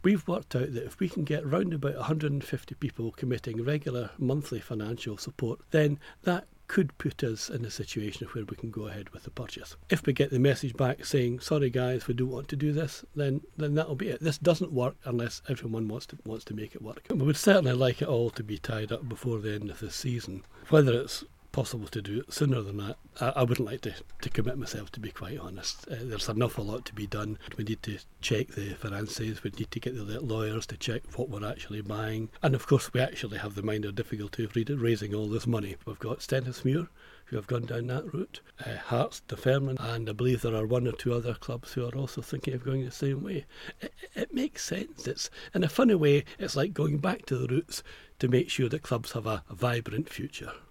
We've worked out that if we can get round about 150 people committing regular monthly financial support, then that could put us in a situation where we can go ahead with the purchase. If we get the message back saying, sorry guys, we don't want to do this, then that'll be it. This doesn't work unless everyone wants to make it work. We would certainly like it all to be tied up before the end of the season. Whether it's possible to do it sooner than that, I wouldn't like to commit myself, to be quite honest. There's an awful lot to be done. We need to check the finances, we need to get the lawyers to check what we're actually buying, and of course we actually have the minor difficulty of raising all this money. We've got Stenhousemuir, who have gone down that route, Hearts, Dunfermline, and I believe there are one or two other clubs who are also thinking of going the same way. It makes sense. It's, in a funny way, it's like going back to the roots to make sure that clubs have a vibrant future.